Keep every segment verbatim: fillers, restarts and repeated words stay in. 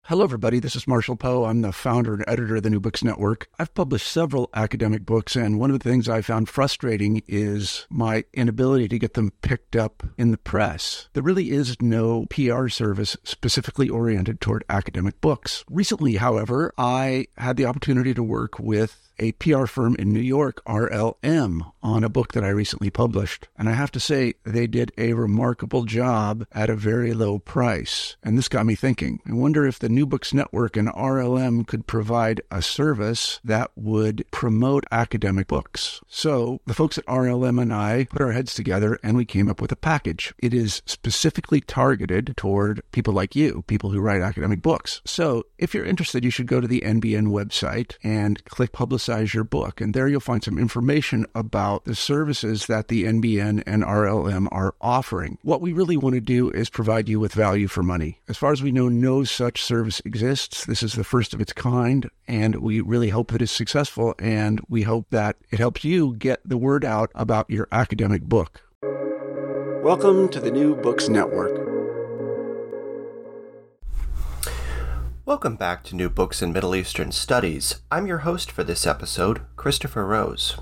Hello, everybody. This is Marshall Poe. I'm the founder and editor of the New Books Network. I've published several academic books, and one of the things I found frustrating is my inability to get them picked up in the press. There really is no P R service specifically oriented toward academic books. Recently, however, I had the opportunity to work with a P R firm in New York, R L M, on a book that I recently published. And I have to say, they did a remarkable job at a very low price. And this got me thinking. I wonder if the New Books Network and R L M could provide a service that would promote academic books. So the folks at R L M and I put our heads together and we came up with a package. It is specifically targeted toward people like you, people who write academic books. So if you're interested, you should go to the N B N website and click Publicize your book. And there you'll find some information about the services that the N B N and R L M are offering. What we really want to do is provide you with value for money. As far as we know, no such service exists. This is the first of its kind, and we really hope that it's successful, and we hope that it helps you get the word out about your academic book. Welcome to the New Books Network. Welcome back to New Books in Middle Eastern Studies. I'm your host for this episode, Christopher Rose.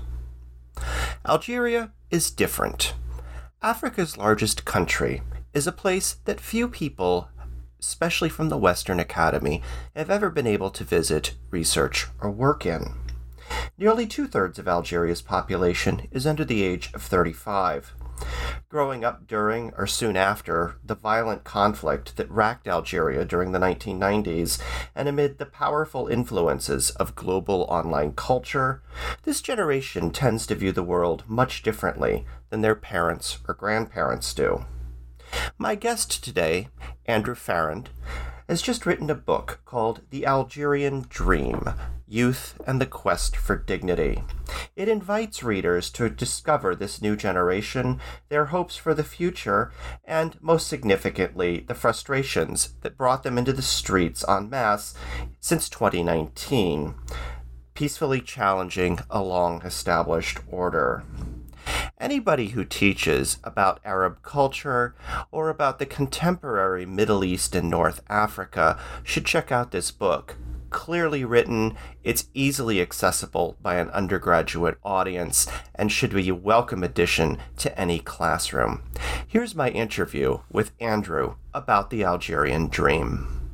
Algeria is different. Africa's largest country is a place that few people, especially from the Western Academy, have ever been able to visit, research, or work in. Nearly two-thirds of Algeria's population is under the age of thirty-five. Growing up during or soon after the violent conflict that racked Algeria during the nineteen nineties, and amid the powerful influences of global online culture, this generation tends to view the world much differently than their parents or grandparents do. My guest today, Andrew Farrand, has just written a book called The Algerian Dream: Youth and the Quest for Dignity. It invites readers to discover this new generation, their hopes for the future, and, most significantly, the frustrations that brought them into the streets en masse since twenty nineteen, peacefully challenging a long-established order. Anybody who teaches about Arab culture or about the contemporary Middle East and North Africa should check out this book. Clearly written, it's easily accessible by an undergraduate audience, and should be a welcome addition to any classroom. Here's my interview with Andrew about the Algerian Dream.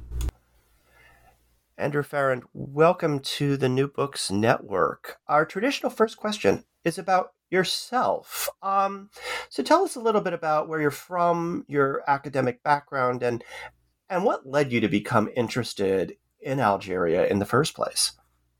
Andrew Farrand, welcome to the New Books Network. Our traditional first question is about yourself. Um, so tell us a little bit about where you're from, your academic background, and and what led you to become interested in Algeria in the first place.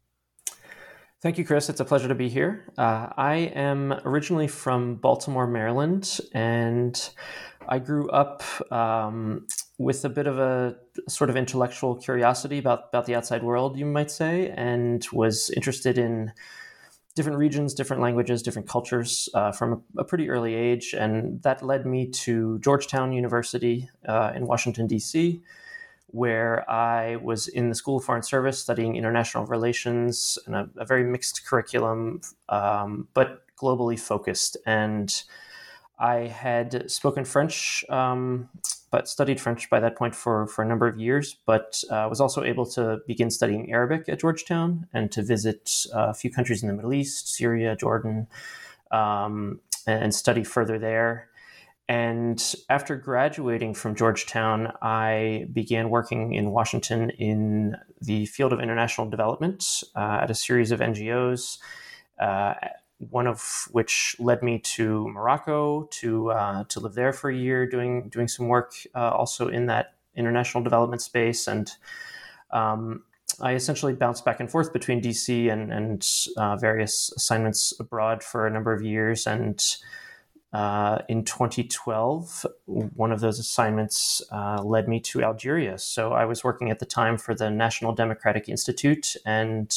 Thank you, Chris. It's a pleasure to be here. Uh, I am originally from Baltimore, Maryland, and I grew up um, with a bit of a sort of intellectual curiosity about, about the outside world, you might say, and was interested in different regions, different languages, different cultures uh, from a, a pretty early age. And that led me to Georgetown University uh, in Washington, D C, where I was in the School of Foreign Service studying international relations and a, a very mixed curriculum, um, but globally focused. And I had spoken French, um, but studied French by that point for, for a number of years, but uh, was also able to begin studying Arabic at Georgetown and to visit a few countries in the Middle East, Syria, Jordan, um, and study further there. And after graduating from Georgetown, I began working in Washington in the field of international development uh, at a series of N G Os, uh, one of which led me to Morocco to uh, to live there for a year, doing doing some work uh, also in that international development space. And um, I essentially bounced back and forth between D C and, and uh, various assignments abroad for a number of years. And Uh, in twenty twelve, one of those assignments uh, led me to Algeria. So I was working at the time for the National Democratic Institute, and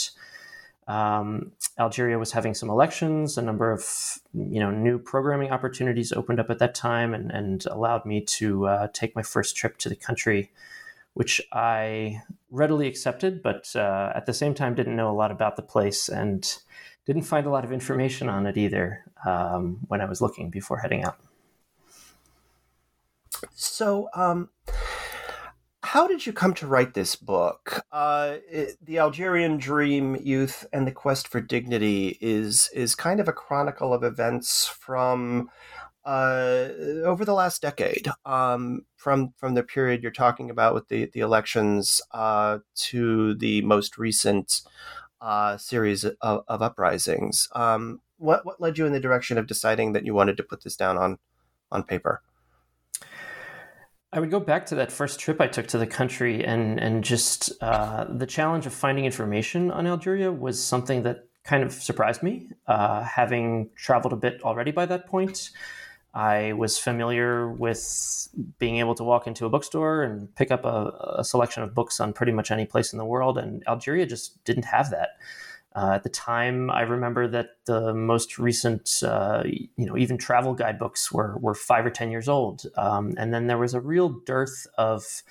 um, Algeria was having some elections. A number of you know new programming opportunities opened up at that time, and, and allowed me to uh, take my first trip to the country, which I readily accepted, but uh, at the same time didn't know a lot about the place and didn't find a lot of information on it either um, when I was looking before heading out. So, um, how did you come to write this book? Uh, it, the Algerian Dream, Youth, and the Quest for Dignity is is kind of a chronicle of events from uh, over the last decade, um, from from the period you're talking about with the the elections uh, to the most recent uh, series of, of uprisings. Um, what what led you in the direction of deciding that you wanted to put this down on on paper? I would go back to that first trip I took to the country, and and just uh, the challenge of finding information on Algeria was something that kind of surprised me. Uh, having traveled a bit already by that point, I was familiar with being able to walk into a bookstore and pick up a, a selection of books on pretty much any place in the world, and Algeria just didn't have that. Uh, at the time, I remember that the most recent, uh, you know, even travel guidebooks were were five or ten years old, um, and then there was a real dearth of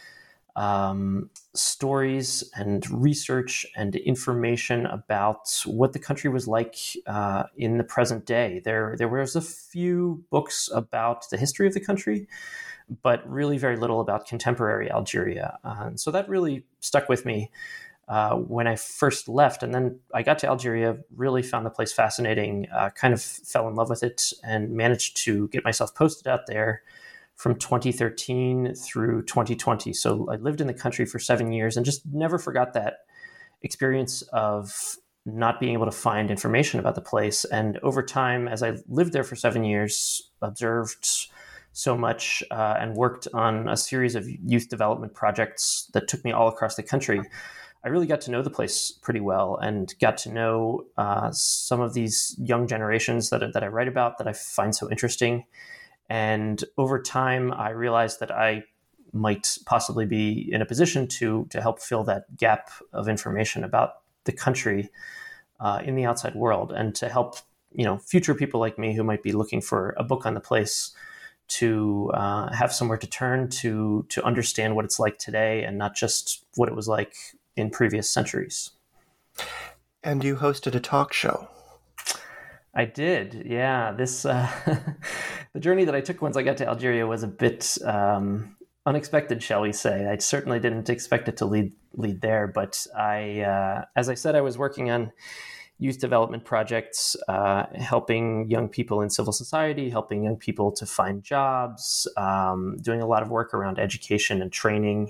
um, stories and research and information about what the country was like uh, in the present day. There, there was a few books about the history of the country, but really very little about contemporary Algeria, uh, and so that really stuck with me. Uh, when I first left, and then I got to Algeria, really found the place fascinating, uh, kind of fell in love with it, and managed to get myself posted out there from twenty thirteen through twenty twenty. So I lived in the country for seven years and just never forgot that experience of not being able to find information about the place. And over time, as I lived there for seven years, observed so much uh, and worked on a series of youth development projects that took me all across the country, I really got to know the place pretty well, and got to know uh, some of these young generations that, that I write about that I find so interesting. And over time, I realized that I might possibly be in a position to, to help fill that gap of information about the country uh, in the outside world, and to help, you know, future people like me who might be looking for a book on the place to uh, have somewhere to turn to, to understand what it's like today, and not just what it was like in previous centuries. And you hosted a talk show. I did, yeah. This uh, the journey that I took once I got to Algeria was a bit um, unexpected, shall we say. I certainly didn't expect it to lead lead there, but I, uh, as I said, I was working on youth development projects, uh, helping young people in civil society, helping young people to find jobs, um, doing a lot of work around education and training.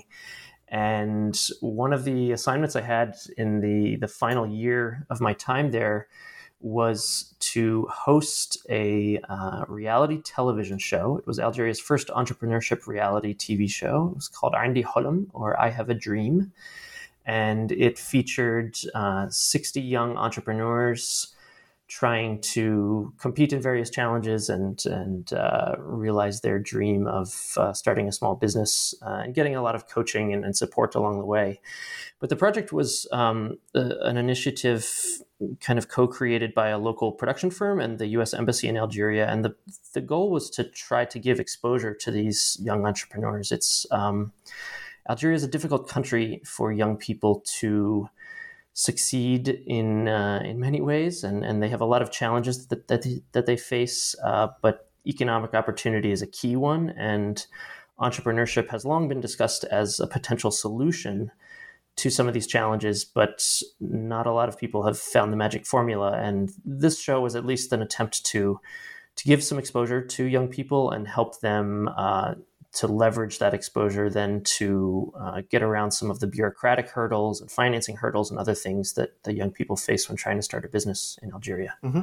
And one of the assignments I had in the, the final year of my time there was to host a uh, reality television show. It was Algeria's first entrepreneurship reality T V show. It was called Indi Holm, or I Have a Dream. And it featured uh, sixty young entrepreneurs trying to compete in various challenges and and uh, realize their dream of uh, starting a small business uh, and getting a lot of coaching and, and support along the way. But the project was um, a, an initiative kind of co-created by a local production firm and the U S Embassy in Algeria. And the, the goal was to try to give exposure to these young entrepreneurs. It's um, Algeria is a difficult country for young people to succeed in uh, in many ways, and, and they have a lot of challenges that that they, that they face. Uh, but economic opportunity is a key one, and entrepreneurship has long been discussed as a potential solution to some of these challenges. But not a lot of people have found the magic formula, and this show was at least an attempt to to give some exposure to young people and help them Uh, to leverage that exposure then to uh, get around some of the bureaucratic hurdles and financing hurdles and other things that the young people face when trying to start a business in Algeria. Mm-hmm.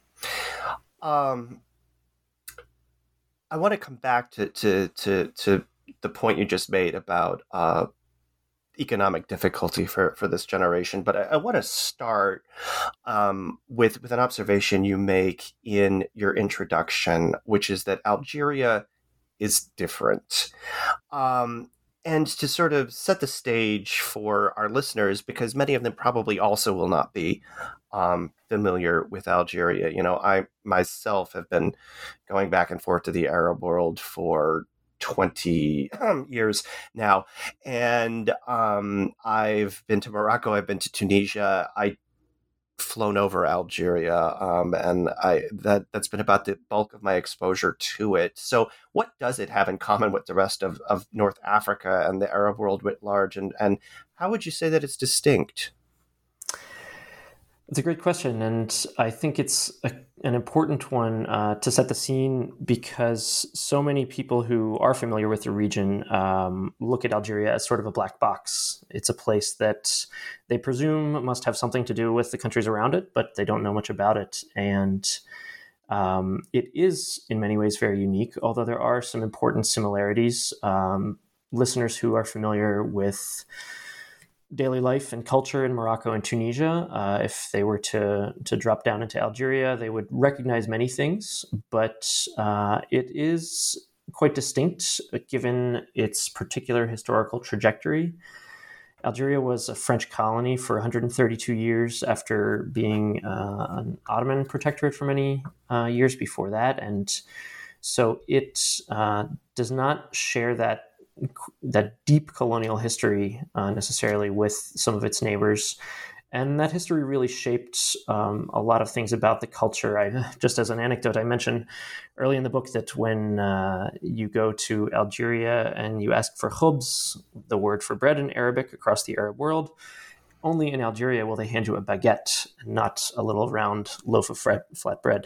Um, I want to come back to, to, to, to the point you just made about uh, economic difficulty for, for this generation, but I, I want to start um, with, with an observation you make in your introduction, which is that Algeria is different. Um, and to sort of set the stage for our listeners, because many of them probably also will not be um, familiar with Algeria. You know, I myself have been going back and forth to the Arab world for twenty um, years now. And um, I've been to Morocco, I've been to Tunisia. I flown over Algeria, um, and I that that's been about the bulk of my exposure to it. So, what does it have in common with the rest of, of North Africa and the Arab world writ large, and and how would you say that it's distinct? It's a great question, and I think it's a, an important one uh, to set the scene because so many people who are familiar with the region um, look at Algeria as sort of a black box. It's a place that they presume must have something to do with the countries around it, but they don't know much about it. And um, it is, in many ways, very unique, although there are some important similarities. Um, listeners who are familiar with daily life and culture in Morocco and Tunisia, uh, if they were to to drop down into Algeria, they would recognize many things, but uh, it is quite distinct given its particular historical trajectory. Algeria was a French colony for one hundred thirty-two years after being uh, an Ottoman protectorate for many uh, years before that, and so it uh, does not share that that deep colonial history uh, necessarily with some of its neighbors. And that history really shaped um, a lot of things about the culture. I, just as an anecdote, I mentioned early in the book that when uh, you go to Algeria and you ask for khubz, the word for bread in Arabic across the Arab world, only in Algeria will they hand you a baguette, not a little round loaf of flat, flat bread.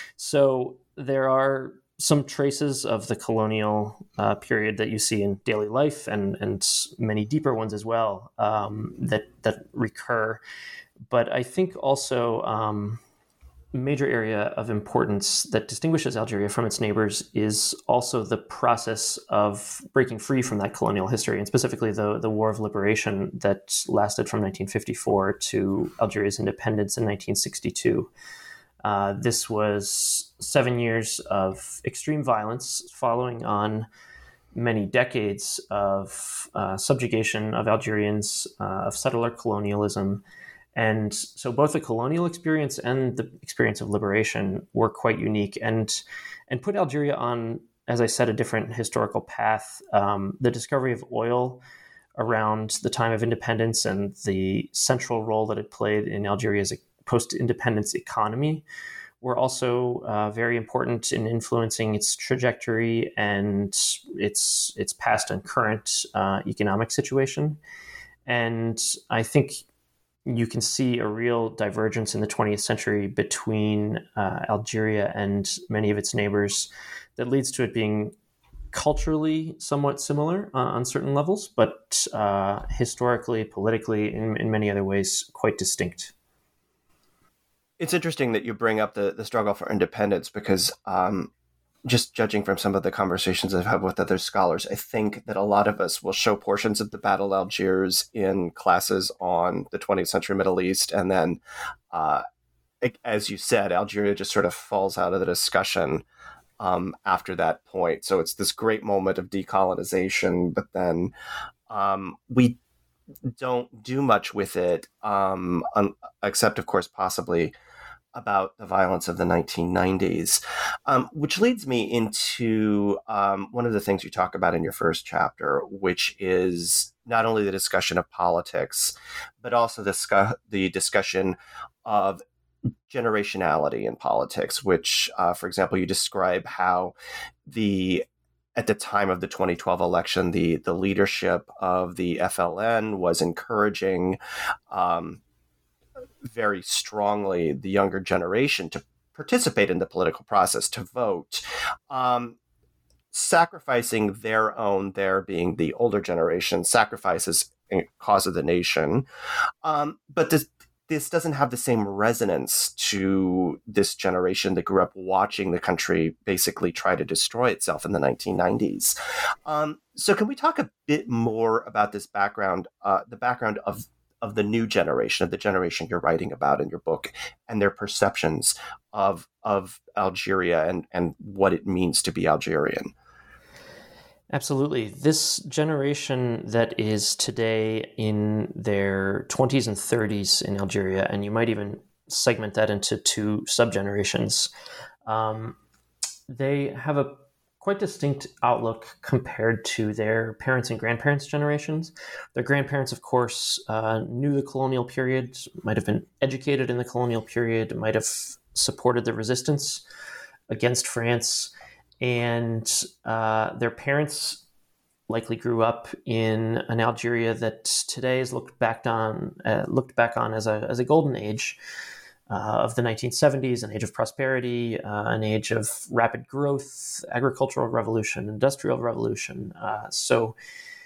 So there are some traces of the colonial uh, period that you see in daily life, and and many deeper ones as well um, that that recur. But I think also um, a major area of importance that distinguishes Algeria from its neighbors is also the process of breaking free from that colonial history, and specifically the the War of Liberation that lasted from nineteen fifty-four to Algeria's independence in nineteen sixty-two. Uh, this was seven years of extreme violence following on many decades of uh, subjugation of Algerians, uh, of settler colonialism. And so both the colonial experience and the experience of liberation were quite unique and, and put Algeria on, as I said, a different historical path. Um, the discovery of oil around the time of independence and the central role that it played in Algeria's post-independence economy were also uh, very important in influencing its trajectory and its its past and current uh, economic situation. And I think you can see a real divergence in the twentieth century between uh, Algeria and many of its neighbors that leads to it being culturally somewhat similar uh, on certain levels, but uh, historically, politically, in, in many other ways, quite distinct. It's interesting that you bring up the, the struggle for independence because um, just judging from some of the conversations I've had with other scholars, I think that a lot of us will show portions of the Battle of Algiers in classes on the twentieth century Middle East. And then, uh, as you said, Algeria just sort of falls out of the discussion um, after that point. So it's this great moment of decolonization, but then um, we don't do much with it, um, un- except, of course, possibly about the violence of the nineteen nineties, um, which leads me into um, one of the things you talk about in your first chapter, which is not only the discussion of politics, but also the, scu- the discussion of generationality in politics, which, uh, for example, you describe how the at the time of the twenty twelve election, the, the leadership of the F L N was encouraging um, very strongly the younger generation to participate in the political process, to vote, um, sacrificing their own, their being the older generation, sacrifices in cause of the nation. Um, but this, this doesn't have the same resonance to this generation that grew up watching the country basically try to destroy itself in the nineteen nineties. Um, so can we talk a bit more about this background, uh, the background of of the new generation, of the generation you're writing about in your book, and their perceptions of of Algeria and, and what it means to be Algerian? Absolutely. This generation that is today in their twenties and thirties in Algeria, and you might even segment that into two subgenerations, um, they have a quite distinct outlook compared to their parents' and grandparents' generations. Their grandparents, of course, uh, knew the colonial period, might have been educated in the colonial period, might have supported the resistance against France, and uh, their parents likely grew up in an Algeria that today is looked back on uh, looked back on as a as a golden age uh, of the nineteen seventies, an age of prosperity, uh, an age of rapid growth, agricultural revolution, industrial revolution. Uh, so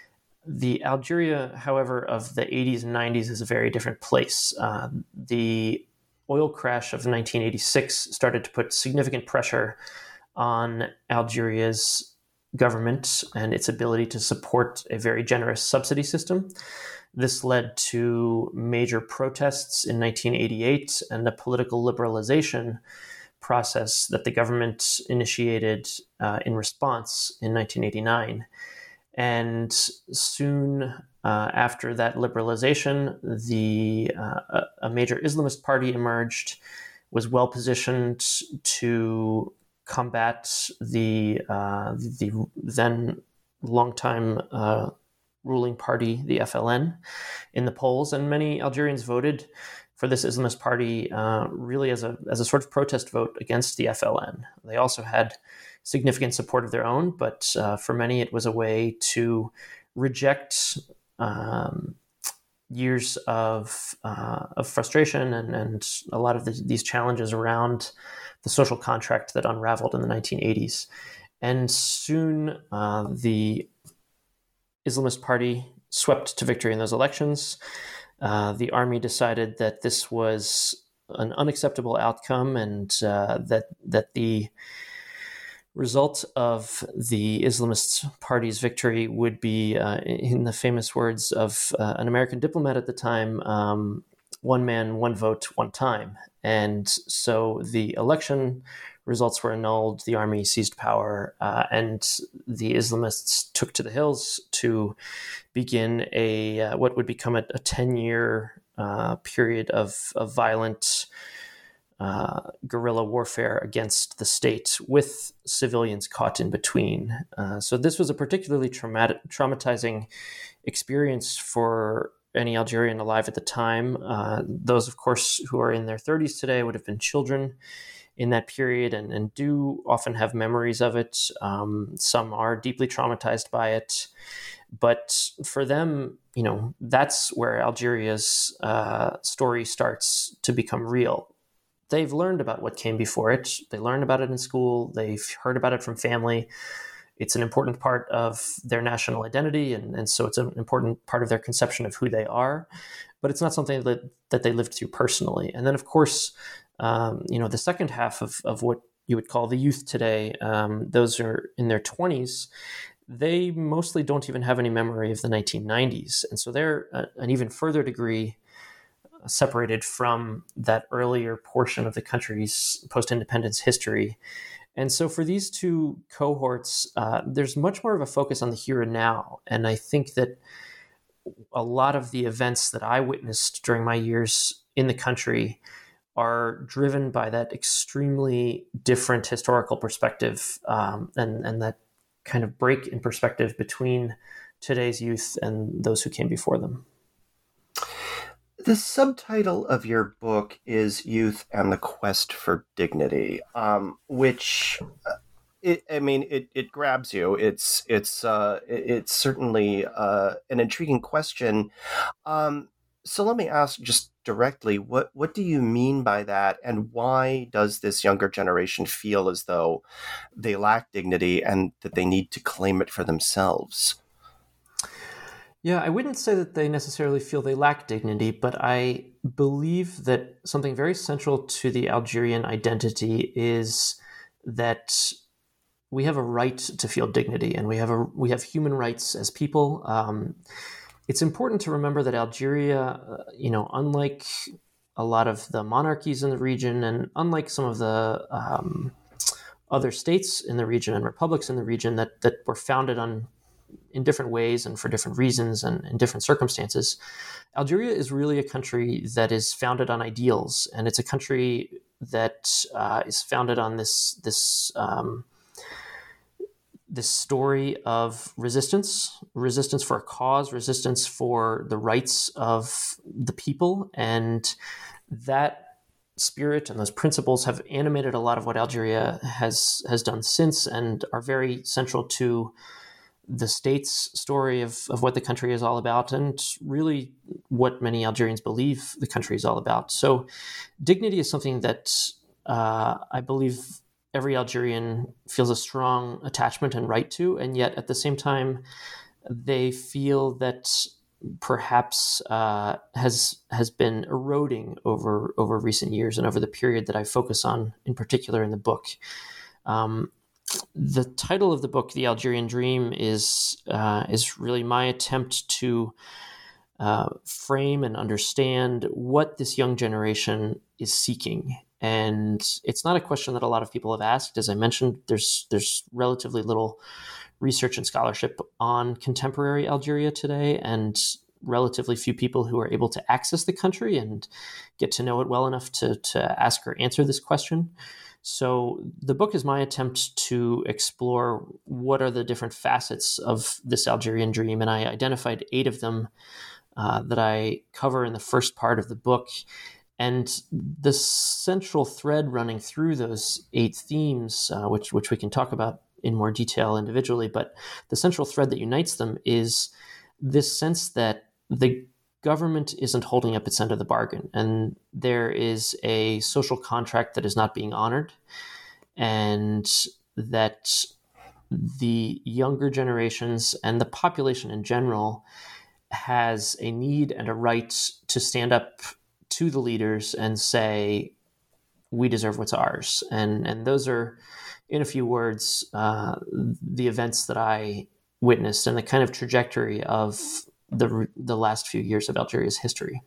the Algeria, however, of the eighties and nineties is a very different place. Uh, the oil crash of nineteen eighty-six started to put significant pressure on Algeria's government and its ability to support a very generous subsidy system. This led to major protests in nineteen eighty-eight and a political liberalization process that the government initiated uh, in response in nineteen eighty-nine. And soon uh, after that liberalization, the uh, a major Islamist party emerged, was well positioned to combat the uh, the then longtime uh, ruling party, the F L N, in the polls, and many Algerians voted for this Islamist party uh, really as a as a sort of protest vote against the F L N. They also had significant support of their own, but uh, for many it was a way to reject um, years of uh, of frustration and, and a lot of the, these challenges around the social contract that unraveled in the nineteen eighties. And soon uh, the Islamist party swept to victory in those elections. Uh, the army decided that this was an unacceptable outcome and uh, that that the result of the Islamist party's victory would be, uh, in the famous words of uh, an American diplomat at the time, um, one man, one vote, one time. And so the election results were annulled, the army seized power, uh, and the Islamists took to the hills to begin a uh, what would become a, a ten-year uh, period of, of violent Uh, guerrilla warfare against the state with civilians caught in between. Uh, so this was a particularly traumatic, traumatizing experience for any Algerian alive at the time. Uh, those, of course, who are in their thirties today would have been children in that period and, and do often have memories of it. Um, some are deeply traumatized by it. But for them, you know, that's where Algeria's uh, story starts to become real. They've learned about what came before it. They learned about it in school. They've heard about it from family. It's an important part of their national identity, and, and so it's an important part of their conception of who they are. But it's not something that, that they lived through personally. And then, of course, um, you know, the second half of, of what you would call the youth today, um, those are in their twenties. They mostly don't even have any memory of the nineteen nineties. And so they're uh, an even further degree separated from that earlier portion of the country's post-independence history. And so for these two cohorts, uh, there's much more of a focus on the here and now. And I think that a lot of the events that I witnessed during my years in the country are driven by that extremely different historical perspective um, and, and that kind of break in perspective between today's youth and those who came before them. The subtitle of your book is Youth and the Quest for Dignity, um, which, uh, it, I mean, it, it grabs you. It's it's uh, it's certainly uh, an intriguing question. Um, so let me ask just directly, what, what do you mean by that? And why does this younger generation feel as though they lack dignity and that they need to claim it for themselves? Yeah, I wouldn't say that they necessarily feel they lack dignity, but I believe that something very central to the Algerian identity is that we have a right to feel dignity, and we have a we have human rights as people. Um, it's important to remember that Algeria, uh, you know, unlike a lot of the monarchies in the region, and unlike some of the um, other states in the region and republics in the region that that were founded on in different ways and for different reasons and in different circumstances, Algeria is really a country that is founded on ideals, and it's a country that uh, is founded on this this um, this story of resistance, resistance for a cause, resistance for the rights of the people. And that spirit and those principles have animated a lot of what Algeria has has done since, and are very central to the state's story of, of what the country is all about, and really what many Algerians believe the country is all about. So dignity is something that uh, I believe every Algerian feels a strong attachment and right to, and yet at the same time, they feel that perhaps uh, has has been eroding over over recent years and over the period that I focus on in particular in the book. Um, the title of the book, The Algerian Dream, is uh, is really my attempt to uh, frame and understand what this young generation is seeking. And it's not a question that a lot of people have asked. As I mentioned, there's there's relatively little research and scholarship on contemporary Algeria today, and relatively few people who are able to access the country and get to know it well enough to, to ask or answer this question. So the book is my attempt to explore what are the different facets of this Algerian dream, and I identified eight of them uh, that I cover in the first part of the book. And the central thread running through those eight themes, uh, which which we can talk about in more detail individually, but the central thread that unites them is this sense that the government isn't holding up its end of the bargain, and there is a social contract that is not being honored, and that the younger generations and the population in general has a need and a right to stand up to the leaders and say, we deserve what's ours. And and those are, in a few words, uh, the events that I witnessed and the kind of trajectory of the the last few years of Algeria's history.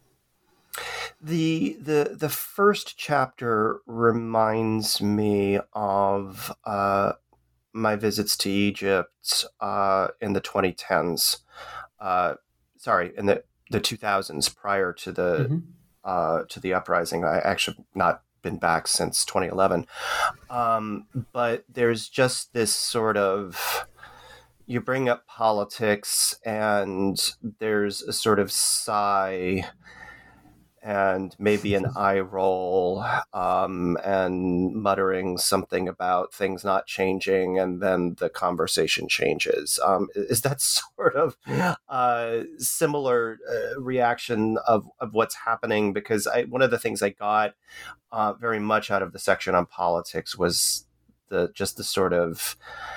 The the the first chapter reminds me of uh, my visits to Egypt uh, in the twenty tens. Uh, sorry, in the, the two thousands, prior to the mm-hmm. uh, to the uprising. I actually not been back since twenty eleven. Um, but there's just this sort of, you bring up politics and there's a sort of sigh and maybe an eye roll um, and muttering something about things not changing, and then the conversation changes. Um, is that sort of uh, similar uh, reaction of, of what's happening? Because I, one of the things I got uh, very much out of the section on politics was the just the sort of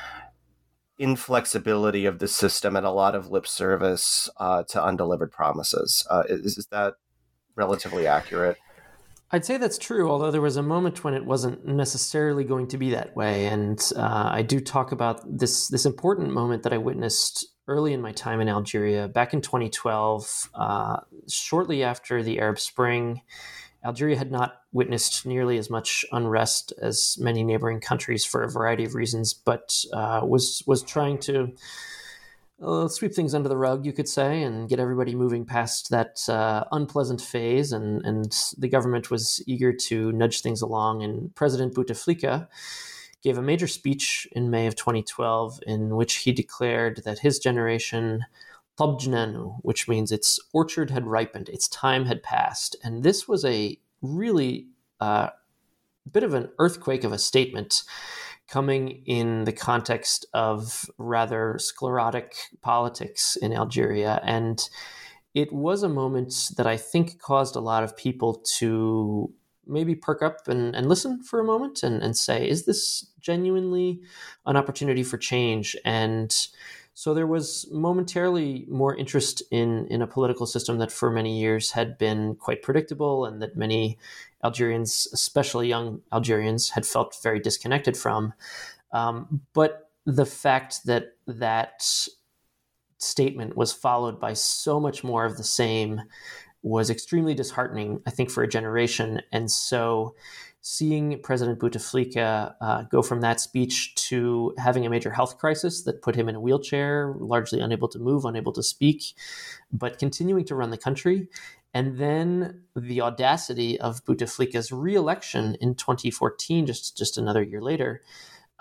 inflexibility of the system and a lot of lip service uh, to undelivered promises. Uh, is, is that relatively accurate? I'd say that's true, although there was a moment when it wasn't necessarily going to be that way. And uh, I do talk about this this important moment that I witnessed early in my time in Algeria. Back in twenty twelve, uh, shortly after the Arab Spring, Algeria had not witnessed nearly as much unrest as many neighboring countries for a variety of reasons, but uh, was was trying to Uh, sweep things under the rug, you could say, and get everybody moving past that uh, unpleasant phase. And, and the government was eager to nudge things along. And President Bouteflika gave a major speech in May of twenty twelve in which he declared that his generation, Tabjnanu, which means its orchard had ripened, its time had passed. And this was a really uh, bit of an earthquake of a statement, coming in the context of rather sclerotic politics in Algeria. And it was a moment that I think caused a lot of people to maybe perk up and, and listen for a moment and, and say, is this genuinely an opportunity for change? And so there was momentarily more interest in, in a political system that for many years had been quite predictable and that many Algerians, especially young Algerians, had felt very disconnected from. Um, but the fact that that statement was followed by so much more of the same was extremely disheartening, I think, for a generation. And so seeing President Bouteflika uh, go from that speech to having a major health crisis that put him in a wheelchair, largely unable to move, unable to speak, but continuing to run the country, and then the audacity of Bouteflika's re-election in twenty fourteen, just, just another year later,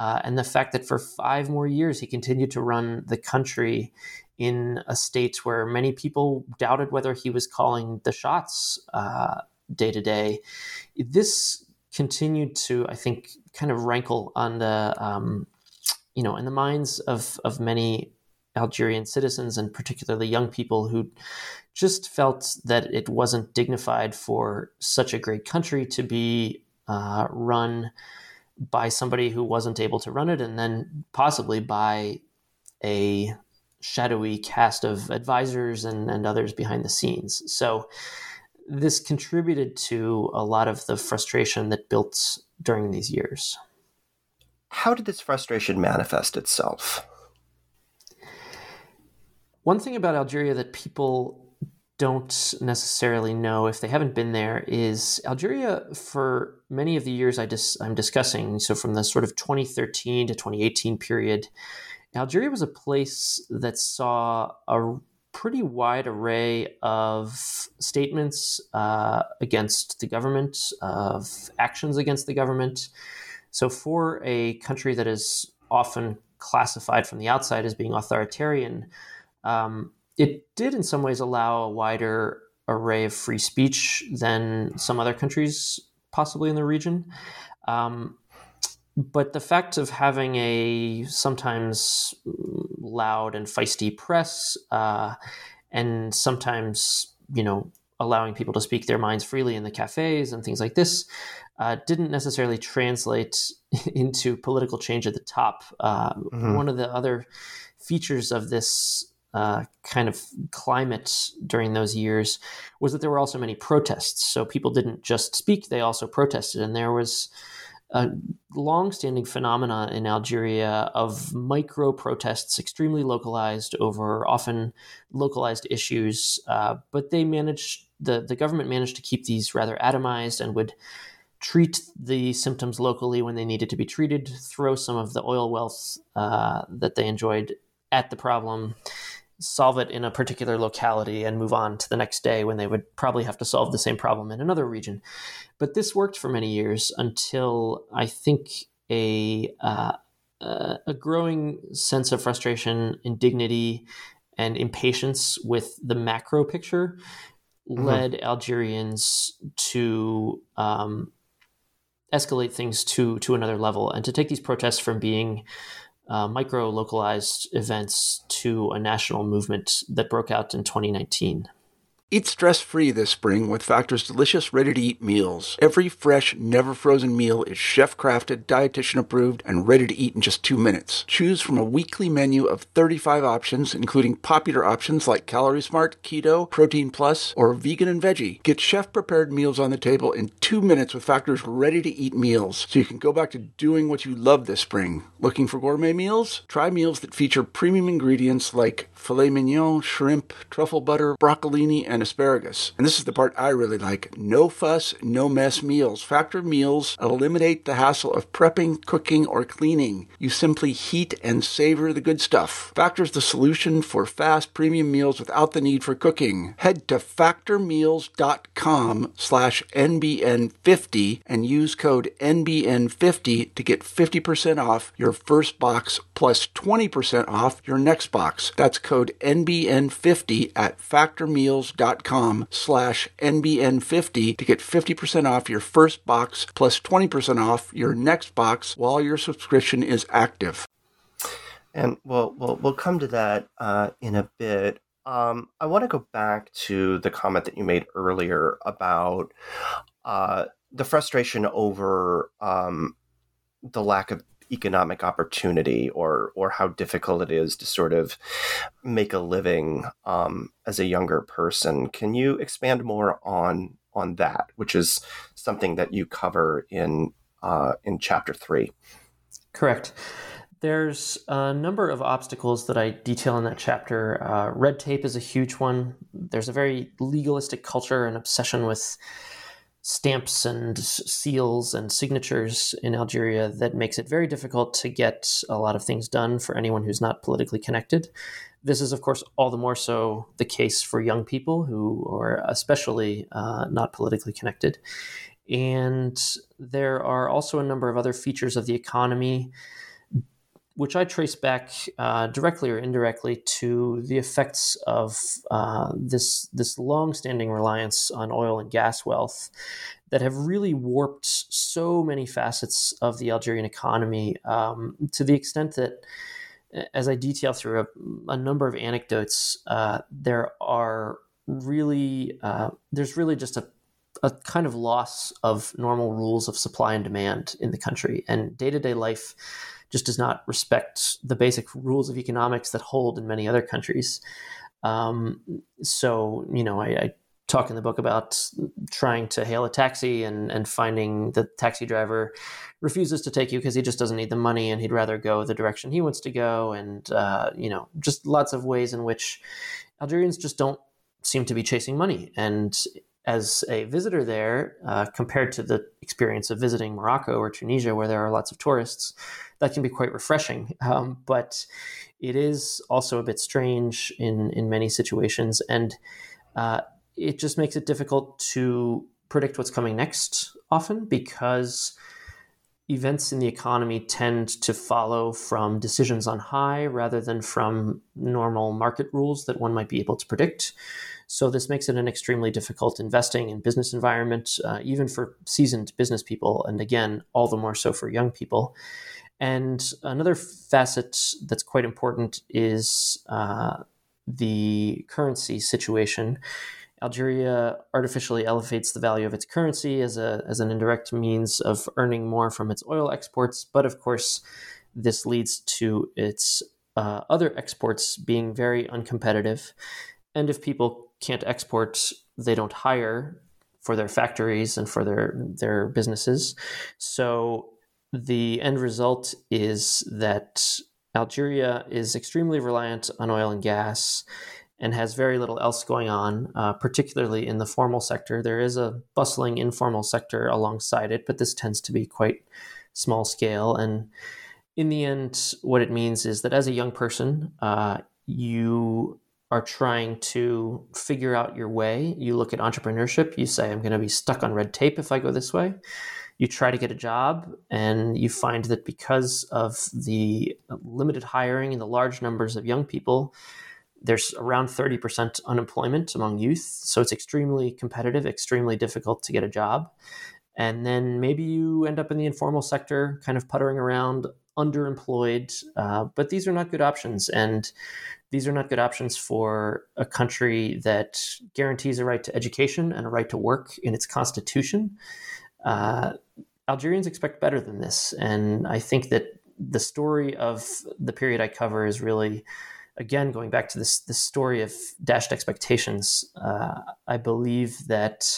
uh, and the fact that for five more years he continued to run the country in a state where many people doubted whether he was calling the shots uh, day to day. This continued to, I think, kind of rankle on the, um, you know, in the minds of of many Algerian citizens, and particularly young people who just felt that it wasn't dignified for such a great country to be uh, run by somebody who wasn't able to run it, and then possibly by a shadowy cast of advisors and, and others behind the scenes. So this contributed to a lot of the frustration that built during these years. How did this frustration manifest itself? One thing about Algeria that people don't necessarily know if they haven't been there is Algeria, for many of the years I dis- I'm discussing, so from the sort of twenty thirteen to twenty eighteen period, Algeria was a place that saw a pretty wide array of statements uh, against the government, of actions against the government. So for a country that is often classified from the outside as being authoritarian, um, it did in some ways allow a wider array of free speech than some other countries possibly in the region. Um, but the fact of having a sometimes loud and feisty press uh, and sometimes, you know, allowing people to speak their minds freely in the cafes and things like this uh, didn't necessarily translate into political change at the top. Uh, mm-hmm. One of the other features of this Uh, kind of climate during those years was that there were also many protests. So people didn't just speak, they also protested. And there was a long-standing phenomena in Algeria of micro protests, extremely localized over often localized issues. Uh, but they managed, the, the government managed to keep these rather atomized and would treat the symptoms locally when they needed to be treated, throw some of the oil wealth uh, that they enjoyed at the problem, solve it in a particular locality, and move on to the next day when they would probably have to solve the same problem in another region. But this worked for many years until I think a uh, a growing sense of frustration, indignity, and impatience with the macro picture mm-hmm. led Algerians to um, escalate things to to another level and to take these protests from being Uh, micro-localized events to a national movement that broke out in twenty nineteen. Eat stress-free this spring with Factor's delicious, ready-to-eat meals. Every fresh, never-frozen meal is chef-crafted, dietitian-approved, and ready to eat in just two minutes. Choose from a weekly menu of thirty-five options, including popular options like Calorie Smart, Keto, Protein Plus, or Vegan and Veggie. Get chef-prepared meals on the table in two minutes with Factor's ready-to-eat meals, so you can go back to doing what you love this spring. Looking for gourmet meals? Try meals that feature premium ingredients like filet mignon, shrimp, truffle butter, broccolini, and asparagus. And this is the part I really like. No fuss, no mess meals. Factor meals eliminate the hassle of prepping, cooking, or cleaning. You simply heat and savor the good stuff. Factor's the solution for fast premium meals without the need for cooking. Head to factormeals.com slash NBN50 and use code N B N fifty to get fifty percent off your first box plus twenty percent off your next box. That's code N B N fifty at factormeals.com slash NBN50 to get fifty percent off your first box plus twenty percent off your next box while your subscription is active. And we'll, we'll, we'll come to that uh, in a bit. Um, I want to go back to the comment that you made earlier about uh, the frustration over um, the lack of economic opportunity, or or how difficult it is to sort of make a living um, as a younger person. Can you expand more on on that, which is something that you cover in uh, in chapter three? Correct. There's a number of obstacles that I detail in that chapter. Uh, red tape is a huge one. There's a very legalistic culture and obsession with stamps and seals and signatures in Algeria that makes it very difficult to get a lot of things done for anyone who's not politically connected. This is, of course, all the more so the case for young people who are especially uh, not politically connected. And there are also a number of other features of the economy which I trace back uh, directly or indirectly to the effects of uh, this this long-standing reliance on oil and gas wealth that have really warped so many facets of the Algerian economy, um, to the extent that, as I detail through a, a number of anecdotes, uh, there are really uh, there's really just a a kind of loss of normal rules of supply and demand in the country, and day-to-day life just does not respect the basic rules of economics that hold in many other countries. Um, so, you know, I, I talk in the book about trying to hail a taxi and, and finding the taxi driver refuses to take you because he just doesn't need the money and he'd rather go the direction he wants to go. And, uh, you know, just lots of ways in which Algerians just don't seem to be chasing money. And as a visitor there, uh, compared to the experience of visiting Morocco or Tunisia, where there are lots of tourists, that can be quite refreshing. Um, but it is also a bit strange in, in many situations. And uh, it just makes it difficult to predict what's coming next often, because events in the economy tend to follow from decisions on high rather than from normal market rules that one might be able to predict. So this makes it an extremely difficult investing and business environment, uh, even for seasoned business people, and again, all the more so for young people. And another facet that's quite important is uh, the currency situation. Algeria artificially elevates the value of its currency as a as an indirect means of earning more from its oil exports. But of course, this leads to its uh, other exports being very uncompetitive. And if people can't export, they don't hire for their factories and for their their businesses. So the end result is that Algeria is extremely reliant on oil and gas and has very little else going on, uh, particularly in the formal sector. There is a bustling informal sector alongside it, but this tends to be quite small scale. And in the end, what it means is that as a young person, uh, you are trying to figure out your way. You look at entrepreneurship, you say, I'm going to be stuck on red tape if I go this way. You try to get a job, and you find that because of the limited hiring and the large numbers of young people, there's around thirty percent unemployment among youth. So it's extremely competitive, extremely difficult to get a job. And then maybe you end up in the informal sector, kind of puttering around, underemployed. Uh, but these are not good options. And these are not good options for a country that guarantees a right to education and a right to work in its constitution. Uh, Algerians expect better than this. And I think that the story of the period I cover is really, again, going back to this, this story of dashed expectations. Uh, I believe that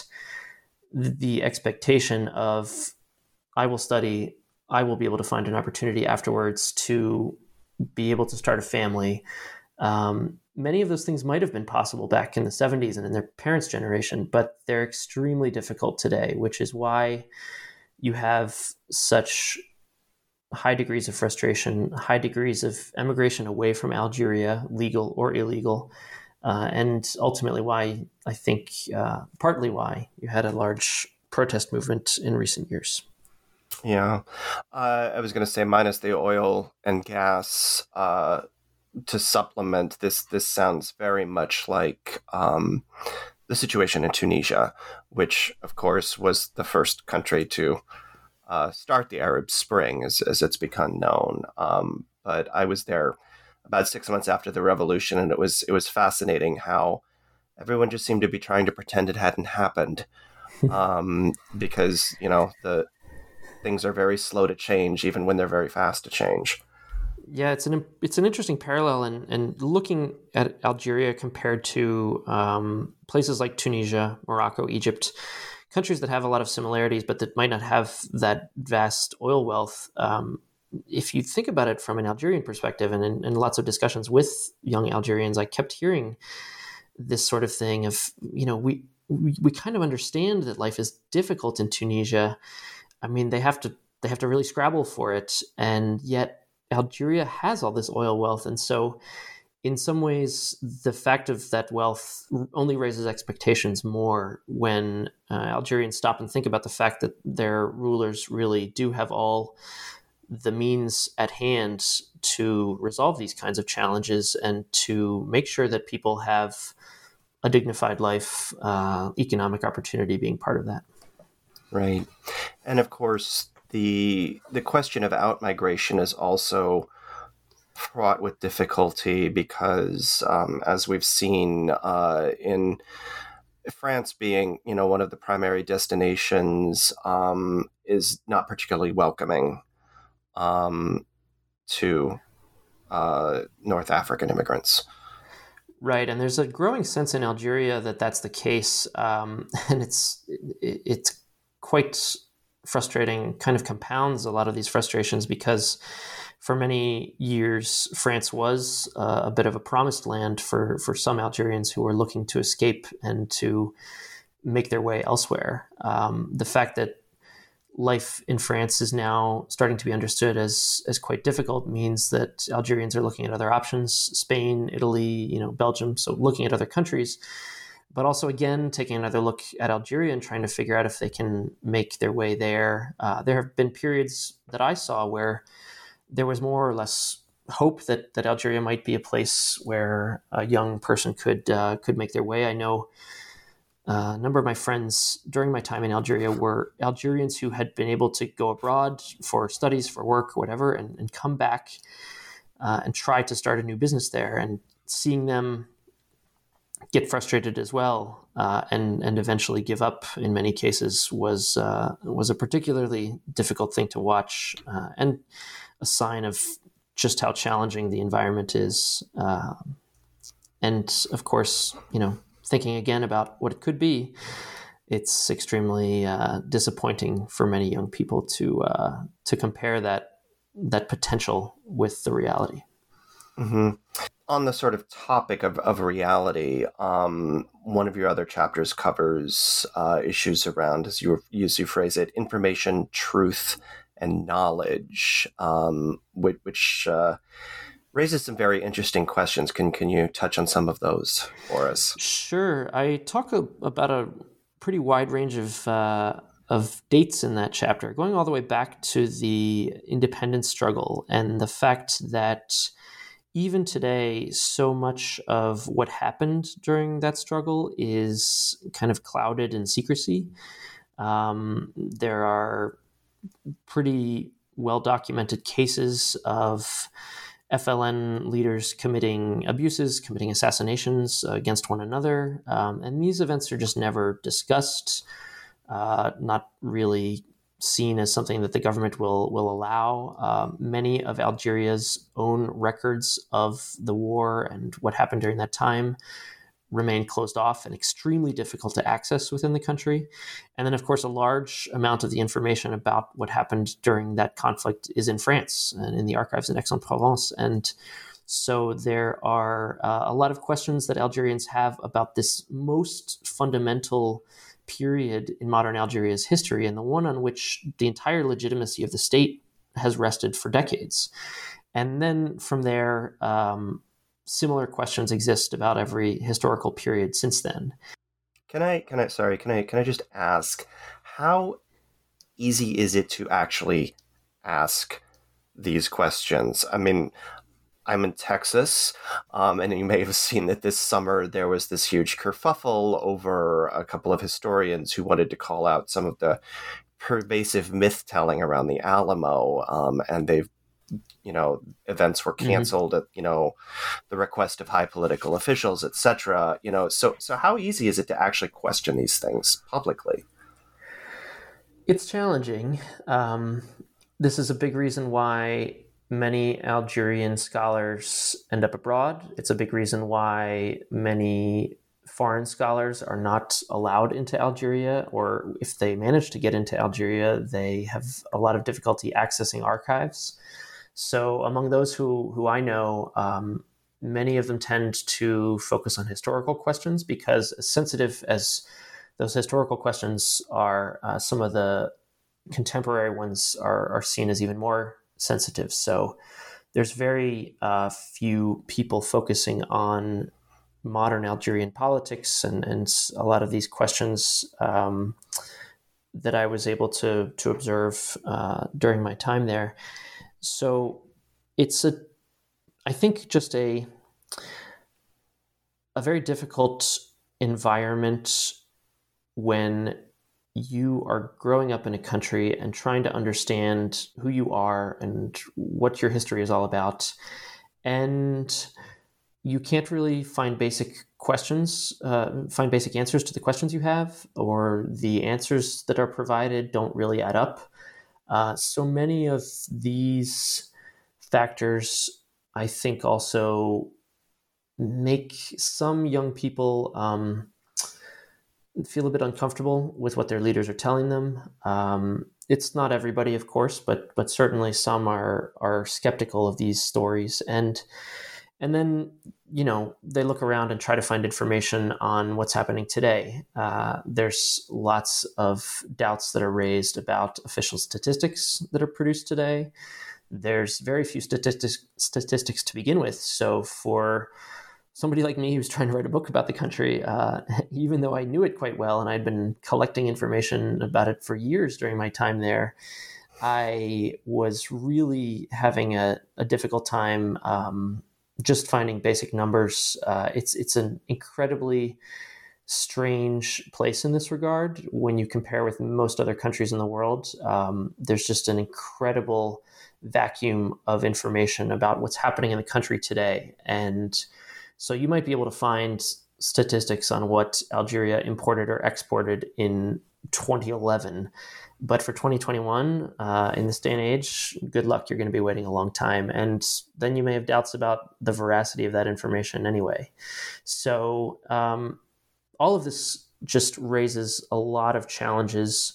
the expectation of, I will study, I will be able to find an opportunity afterwards to be able to start a family. Um, many of those things might have been possible back in the seventies and in their parents' generation, but they're extremely difficult today, which is why you have such high degrees of frustration, high degrees of emigration away from Algeria, legal or illegal, uh, and ultimately why I think uh, partly why you had a large protest movement in recent years. Yeah, uh, I was going to say minus the oil and gas, uh, to supplement this, this sounds very much like um, the situation in Tunisia, which, of course, was the first country to uh, start the Arab Spring, as, as it's become known. Um, but I was there about six months after the revolution, and it was it was fascinating how everyone just seemed to be trying to pretend it hadn't happened, um, because you know the things are very slow to change, even when they're very fast to change. Yeah, it's an it's an interesting parallel, and and looking at Algeria compared to um, places like Tunisia, Morocco, Egypt, countries that have a lot of similarities, but that might not have that vast oil wealth. Um, if you think about it from an Algerian perspective, and in, in lots of discussions with young Algerians, I kept hearing this sort of thing of, you know, we we, we kind of understand that life is difficult in Tunisia. I mean, they have to they have to really scrabble for it, and yet Algeria has all this oil wealth. And so in some ways, the fact of that wealth only raises expectations more when uh, Algerians stop and think about the fact that their rulers really do have all the means at hand to resolve these kinds of challenges and to make sure that people have a dignified life, uh, economic opportunity being part of that. Right. And of course, the the question of outmigration is also fraught with difficulty because, um, as we've seen uh, in France being, you know, one of the primary destinations, um, is not particularly welcoming um, to uh, North African immigrants. Right, and there's a growing sense in Algeria that that's the case, um, and it's it, it's quite frustrating. Kind of compounds a lot of these frustrations because for many years France was uh, a bit of a promised land for for some Algerians who were looking to escape and to make their way elsewhere. Um, the fact that life in France is now starting to be understood as as quite difficult means that Algerians are looking at other options, Spain, Italy, you know, Belgium, so looking at other countries, but also again taking another look at Algeria and trying to figure out if they can make their way there. Uh, there have been periods that I saw where there was more or less hope that that Algeria might be a place where a young person could uh, could make their way. I know Uh, a number of my friends during my time in Algeria were Algerians who had been able to go abroad for studies, for work, whatever, and, and come back uh, and try to start a new business there. And seeing them get frustrated as well uh, and and eventually give up in many cases was uh, was a particularly difficult thing to watch uh, and a sign of just how challenging the environment is. Uh, and of course, you know, thinking again about what it could be, it's extremely uh, disappointing for many young people to uh, to compare that that potential with the reality. Mm-hmm. On the sort of topic of, of reality, um, one of your other chapters covers uh, issues around, as you as you phrase it, information, truth, and knowledge, um, which, which uh, raises some very interesting questions. Can can you touch on some of those for us? Sure. I talk a, about a pretty wide range of uh, of dates in that chapter, going all the way back to the independence struggle and the fact that even today, so much of what happened during that struggle is kind of clouded in secrecy. Um, there are pretty well-documented cases of F L N leaders committing abuses, committing assassinations against one another. Um, and these events are just never discussed, uh, not really seen as something that the government will will allow. Uh, many of Algeria's own records of the war and what happened during that time remain closed off and extremely difficult to access within the country. And then, of course, a large amount of the information about what happened during that conflict is in France and in the archives in Aix-en-Provence. And so there are uh, a lot of questions that Algerians have about this most fundamental period in modern Algeria's history, and the one on which the entire legitimacy of the state has rested for decades. And then from there, um, similar questions exist about every historical period since then. Can I, can I, sorry, can I, can I just ask, how easy is it to actually ask these questions? I mean, I'm in Texas, um, and you may have seen that this summer there was this huge kerfuffle over a couple of historians who wanted to call out some of the pervasive myth-telling around the Alamo, um, and they've, you know, events were canceled mm-hmm. at, you know, the request of high political officials, et cetera. You know, so so how easy is it to actually question these things publicly? It's challenging. Um, this is a big reason why many Algerian scholars end up abroad. It's a big reason why many foreign scholars are not allowed into Algeria, or if they manage to get into Algeria, they have a lot of difficulty accessing archives. So among those who, who I know, um, many of them tend to focus on historical questions because as sensitive as those historical questions are, uh, some of the contemporary ones are, are seen as even more sensitive. So there's very uh, few people focusing on modern Algerian politics and, and a lot of these questions um, that I was able to to observe uh, during my time there. So it's a, I think, just a, a very difficult environment when you are growing up in a country and trying to understand who you are and what your history is all about. And you can't really find basic questions, uh, find basic answers to the questions you have, or the answers that are provided don't really add up. Uh, so many of these factors, I think, also make some young people um, feel a bit uncomfortable with what their leaders are telling them. Um, it's not everybody, of course, but but certainly some are are skeptical of these stories, and and then you know they look around and try to find information on what's happening today. Uh, there's lots of doubts that are raised about official statistics that are produced today. There's very few statistics statistics to begin with, so for somebody like me who's trying to write a book about the country, uh, even though I knew it quite well and I'd been collecting information about it for years during my time there, I was really having a, a difficult time um, just finding basic numbers. Uh, it's it's an incredibly strange place in this regard when you compare with most other countries in the world. Um, there's just an incredible vacuum of information about what's happening in the country today, and so you might be able to find statistics on what Algeria imported or exported in twenty eleven. But for twenty twenty-one, uh, in this day and age, good luck. You're going to be waiting a long time. And then you may have doubts about the veracity of that information anyway. So um, all of this just raises a lot of challenges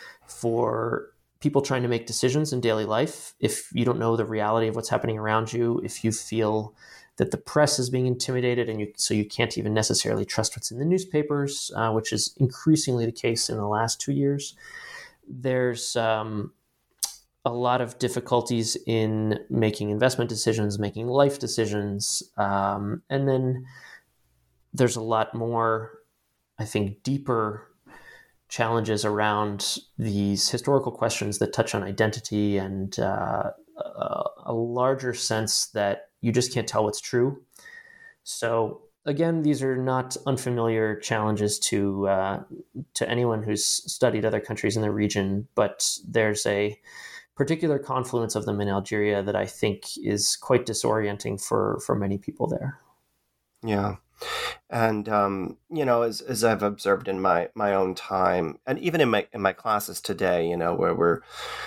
for people trying to make decisions in daily life. If you don't know the reality of what's happening around you, if you feel that the press is being intimidated, and you, so you can't even necessarily trust what's in the newspapers, uh, which is increasingly the case in the last two years. There's um, a lot of difficulties in making investment decisions, making life decisions, um, and then there's a lot more, I think, deeper challenges around these historical questions that touch on identity and uh, a, a larger sense that you just can't tell what's true. So again, these are not unfamiliar challenges to uh, to anyone who's studied other countries in the region, but there's a particular confluence of them in Algeria that I think is quite disorienting for, for many people there. Yeah. And, um, you know, as, as I've observed in my, my own time, and even in my in my classes today, you know, where we're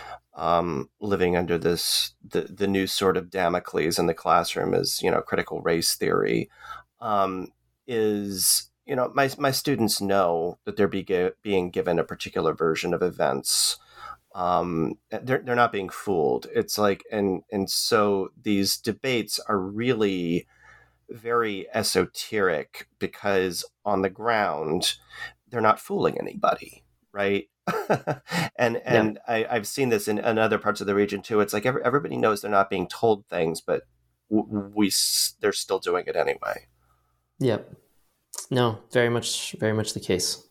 Um, living under this, the, the new sort of Damocles in the classroom is, you know, critical race theory, um, is, you know, my, my students know that they're be, being given a particular version of events. Um, they're, they're not being fooled. It's like, and, and so these debates are really very esoteric because on the ground, they're not fooling anybody, right? and and yeah. I, I've seen this in, in other parts of the region too. It's like every, everybody knows they're not being told things, but we they're still doing it anyway. Yep. No, very much, very much the case.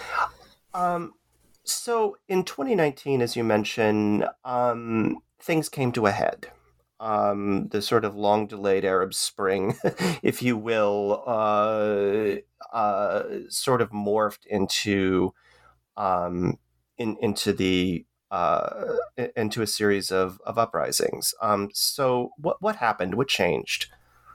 Um, so in twenty nineteen, as you mentioned, um, things came to a head. Um, the sort of long-delayed Arab Spring, if you will, uh, uh, sort of morphed into um, in, into the uh, into a series of, of uprisings. Um, so what what happened? What changed?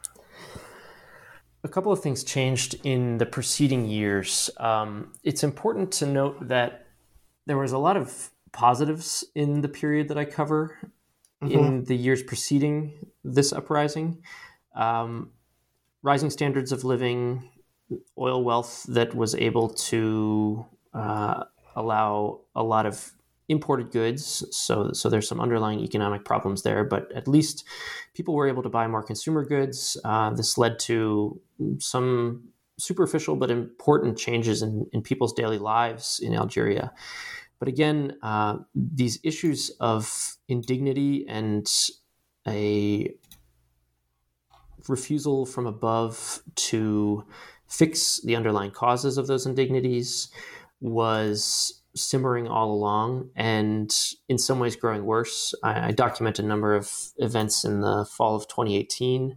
A couple of things changed in the preceding years. Um, it's important to note that there was a lot of positives in the period that I cover mm-hmm. in the years preceding this uprising. Um, rising standards of living, oil wealth that was able to uh, allow a lot of imported goods. So, so there's some underlying economic problems there, but at least people were able to buy more consumer goods. Uh, this led to some superficial but important changes in, in people's daily lives in Algeria. But again, uh, these issues of indignity and a refusal from above to fix the underlying causes of those indignities was simmering all along and in some ways growing worse. I, I document a number of events in the fall of twenty eighteen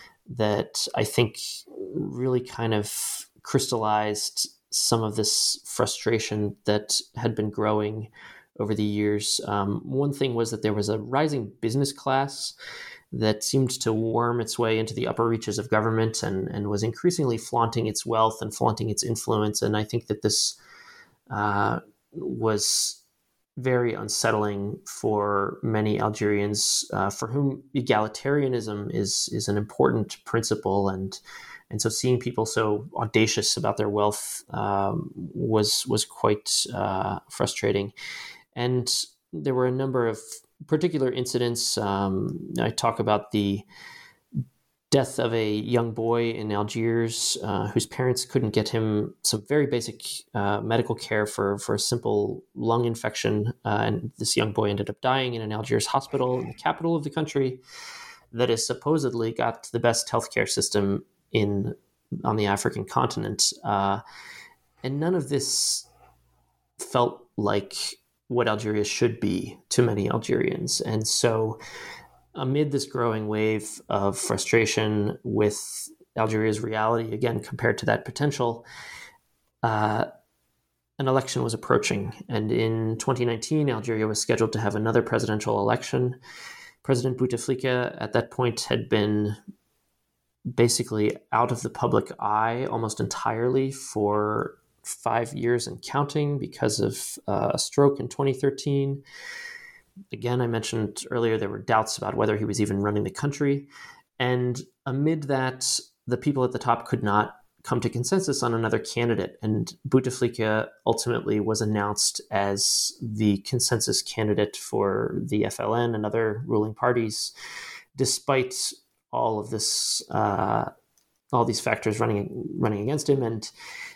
that I think really kind of crystallized some of this frustration that had been growing over the years. Um, one thing was that there was a rising business class that seemed to worm its way into the upper reaches of government and, and was increasingly flaunting its wealth and flaunting its influence. And I think that this uh, was very unsettling for many Algerians, uh, for whom egalitarianism is is an important principle, and and so seeing people so audacious about their wealth um, was was quite uh, frustrating. And there were a number of particular incidents. Um, I talk about the death of a young boy in Algiers uh, whose parents couldn't get him some very basic uh, medical care for, for a simple lung infection. Uh, and this young boy ended up dying in an Algiers hospital in the capital of the country that has supposedly got the best healthcare system in on the African continent. Uh, and none of this felt like what Algeria should be to many Algerians. And so amid this growing wave of frustration with Algeria's reality, again, compared to that potential, uh, an election was approaching. And in twenty nineteen, Algeria was scheduled to have another presidential election. President Bouteflika at that point had been basically out of the public eye almost entirely for five years and counting because of uh, a stroke in twenty thirteen. Again, I mentioned earlier there were doubts about whether he was even running the country. And amid that, the people at the top could not come to consensus on another candidate. And Bouteflika ultimately was announced as the consensus candidate for the F L N and other ruling parties, despite all of this, uh, all these factors running running against him. And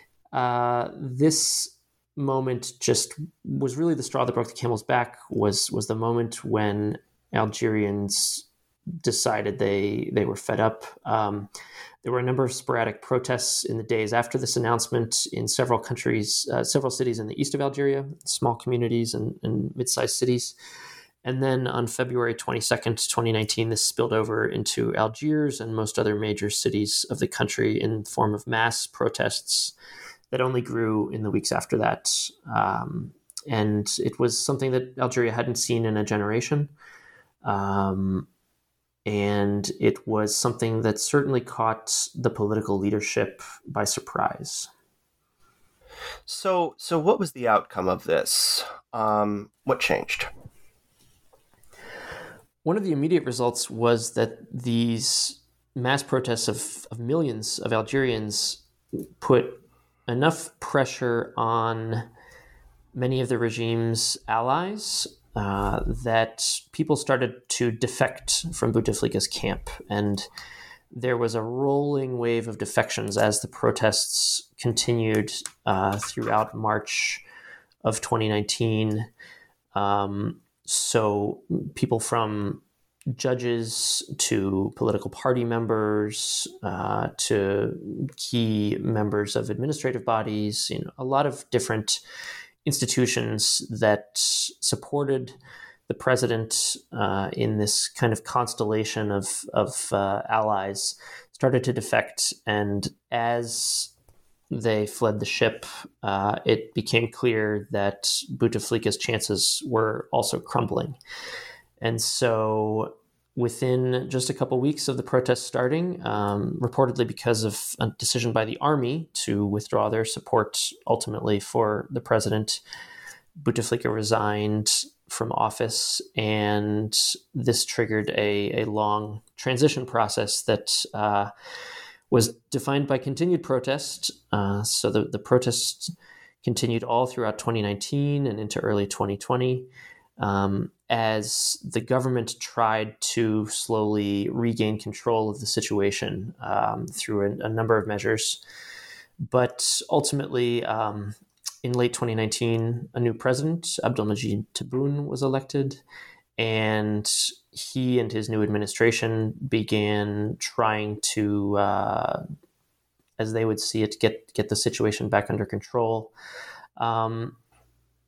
uh, this moment just was really the straw that broke the camel's back, was was the moment when Algerians decided they they were fed up. Um, there were a number of sporadic protests in the days after this announcement in several countries, uh, several cities in the east of Algeria, small communities and, and mid-sized cities. And then on February twenty-second, twenty nineteen, this spilled over into Algiers and most other major cities of the country in the form of mass protests that only grew in the weeks after that. Um, and it was something that Algeria hadn't seen in a generation. Um, and it was something that certainly caught the political leadership by surprise. So, so what was the outcome of this? Um, what changed? One of the immediate results was that these mass protests of, of millions of Algerians put enough pressure on many of the regime's allies uh, that people started to defect from Bouteflika's camp. And there was a rolling wave of defections as the protests continued uh, throughout March of twenty nineteen. Um, so people from judges to political party members uh, to key members of administrative bodies, you know, a lot of different institutions that supported the president uh, in this kind of constellation of, of uh, allies started to defect. And as they fled the ship, uh, it became clear that Bouteflika's chances were also crumbling. And so within just a couple weeks of the protests starting, um, reportedly because of a decision by the army to withdraw their support ultimately for the president, Bouteflika resigned from office, and this triggered a, a long transition process that uh, was defined by continued protest. Uh, so the, the protests continued all throughout twenty nineteen and into early twenty twenty. Um, as the government tried to slowly regain control of the situation um, through a, a number of measures. But ultimately, um, in late twenty nineteen, a new president, Abdelmajid Tebboune, was elected, and he and his new administration began trying to, uh, as they would see it, get, get the situation back under control. Um,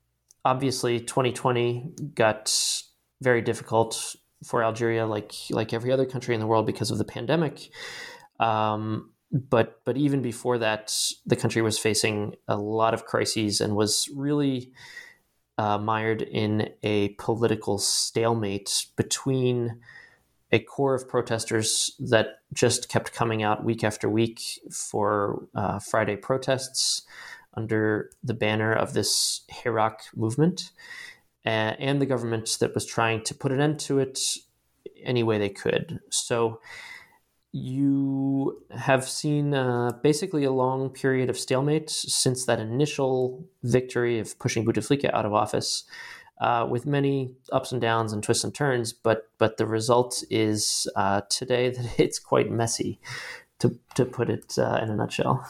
obviously, twenty twenty got very difficult for Algeria, like like every other country in the world, because of the pandemic. Um, but but even before that, the country was facing a lot of crises and was really uh, mired in a political stalemate between a core of protesters that just kept coming out week after week for uh, Friday protests under the banner of this Hirak movement, uh, and the government that was trying to put an end to it any way they could. So you have seen uh, basically a long period of stalemate since that initial victory of pushing Bouteflika out of office, uh, with many ups and downs and twists and turns. But but the result is uh, today that it's quite messy, to to put it uh, in a nutshell.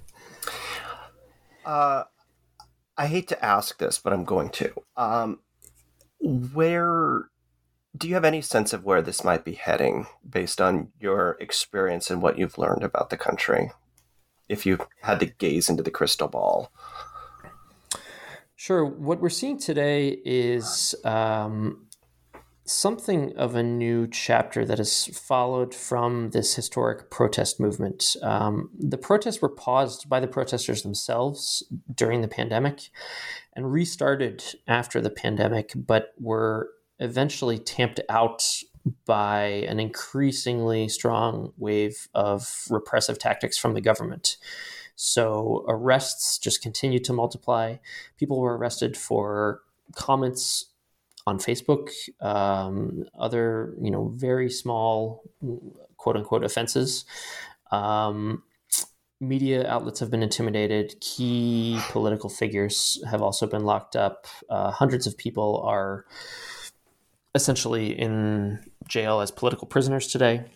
Uh, I hate to ask this, but I'm going to. Um, where do you have any sense of where this might be heading based on your experience and what you've learned about the country, if you had to gaze into the crystal ball? Sure. What we're seeing today is um, something of a new chapter that has followed from this historic protest movement. Um, the protests were paused by the protesters themselves during the pandemic and restarted after the pandemic, but were eventually tamped out by an increasingly strong wave of repressive tactics from the government. So arrests just continued to multiply. People were arrested for comments on Facebook, um, other, you know, very small, quote unquote, offenses. Um, media outlets have been intimidated. Key political figures have also been locked up. Uh, hundreds of people are essentially in jail as political prisoners today.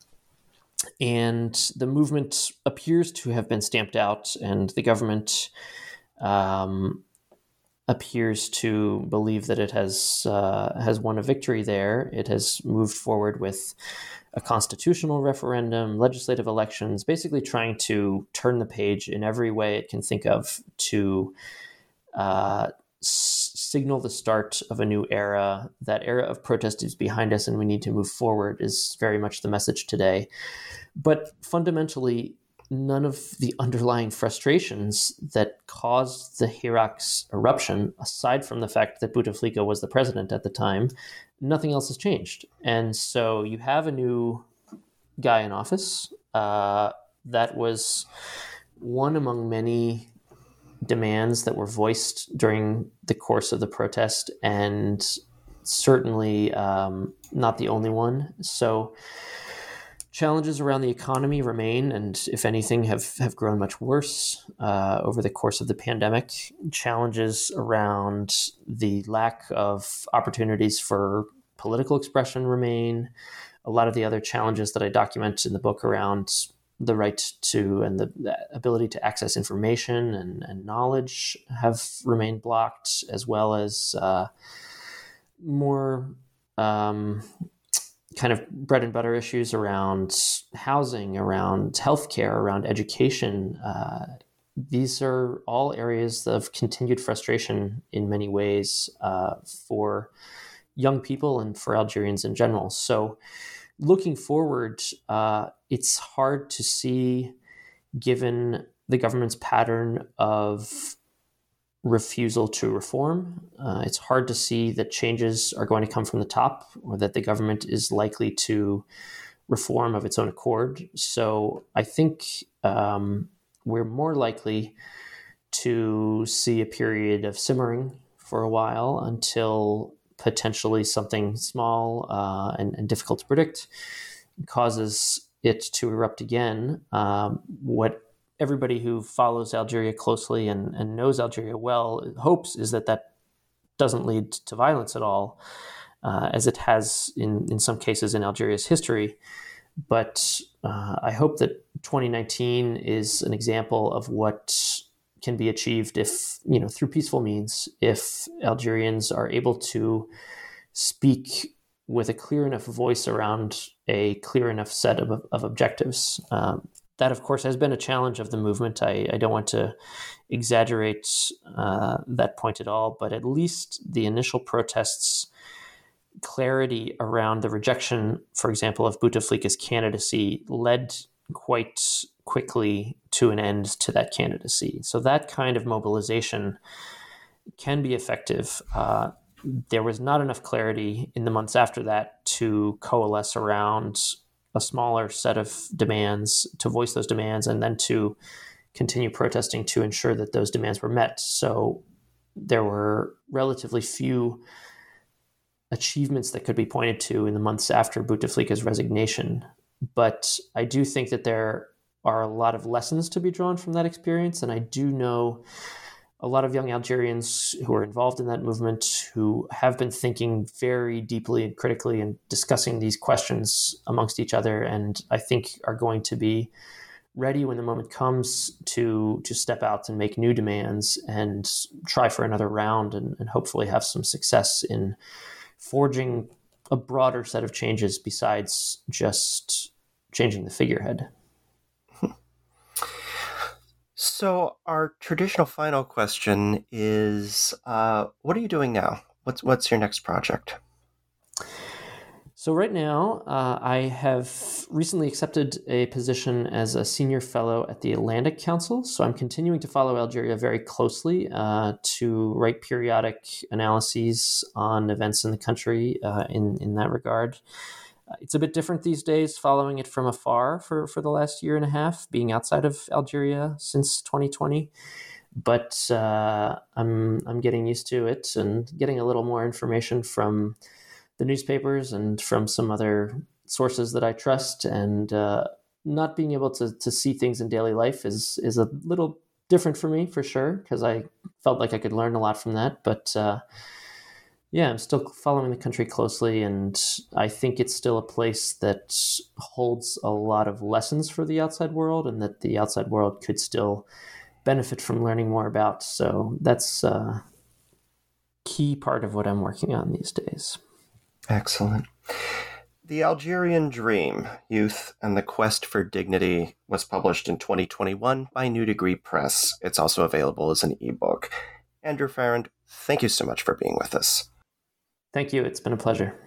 And the movement appears to have been stamped out, and the government um, appears to believe that it has uh, has won a victory there. It has moved forward with a constitutional referendum, legislative elections, basically trying to turn the page in every way it can think of to uh, s- signal the start of a new era. That era of protest is behind us and we need to move forward is very much the message today. But fundamentally, none of the underlying frustrations that caused the Hirak's eruption, aside from the fact that Bouteflika was the president at the time, nothing else has changed. And so you have a new guy in office. Uh, that was one among many demands that were voiced during the course of the protest, and certainly um, not the only one. So challenges around the economy remain, and if anything, have, have grown much worse uh, over the course of the pandemic. Challenges around the lack of opportunities for political expression remain. A lot of the other challenges that I document in the book around the right to and the, the ability to access information and, and knowledge have remained blocked, as well as uh, more um, kind of bread and butter issues around housing, around healthcare, around education. Uh, these are all areas of continued frustration in many ways uh, for young people and for Algerians in general. So looking forward, uh, it's hard to see, given the government's pattern of refusal to reform. Uh, it's hard to see that changes are going to come from the top, or that the government is likely to reform of its own accord. So I think um, we're more likely to see a period of simmering for a while until potentially something small uh, and, and difficult to predict causes it to erupt again. Um, what everybody who follows Algeria closely and, and knows Algeria well hopes is that that doesn't lead to violence at all, uh, as it has in, in some cases in Algeria's history. But uh, I hope that twenty nineteen is an example of what can be achieved if, you know, through peaceful means, if Algerians are able to speak with a clear enough voice around a clear enough set of, of objectives. Um, that, of course, has been a challenge of the movement. I, I don't want to exaggerate uh, that point at all, but at least the initial protests, clarity around the rejection, for example, of Bouteflika's candidacy led quite quickly to an end to that candidacy. So that kind of mobilization can be effective. Uh, there was not enough clarity in the months after that to coalesce around a smaller set of demands, to voice those demands, and then to continue protesting to ensure that those demands were met. So there were relatively few achievements that could be pointed to in the months after Bouteflika's resignation. But I do think that there are a lot of lessons to be drawn from that experience. And I do know a lot of young Algerians who are involved in that movement who have been thinking very deeply and critically and discussing these questions amongst each other, and I think are going to be ready when the moment comes to to step out and make new demands and try for another round and, and hopefully have some success in forging a broader set of changes besides just changing the figurehead. So our traditional final question is, uh, what are you doing now? What's what's your next project? So right now, uh, I have recently accepted a position as a senior fellow at the Atlantic Council. So I'm continuing to follow Algeria very closely uh, to write periodic analyses on events in the country uh, in, in that regard. Uh, it's a bit different these days following it from afar for, for the last year and a half, being outside of Algeria since twenty twenty. But uh, I'm I'm getting used to it and getting a little more information from the newspapers and from some other sources that I trust. And uh, not being able to to see things in daily life is is a little different for me, for sure, because I felt like I could learn a lot from that. But uh, yeah, I'm still following the country closely, and I think it's still a place that holds a lot of lessons for the outside world and that the outside world could still benefit from learning more about. So that's a key part of what I'm working on these days. Excellent. The Algerian Dream, Youth and the Quest for Dignity was published in twenty twenty-one by New Degree Press. It's also available as an ebook. Andrew Farrand, thank you so much for being with us. Thank you. It's been a pleasure.